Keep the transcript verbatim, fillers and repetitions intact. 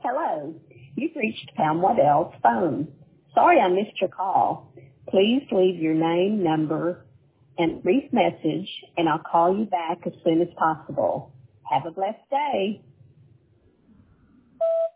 Hello, you've reached Pam Waddell's phone. Sorry I missed your call. Please leave your name, number, and a brief message, and I'll call you back as soon as possible. Have a blessed day.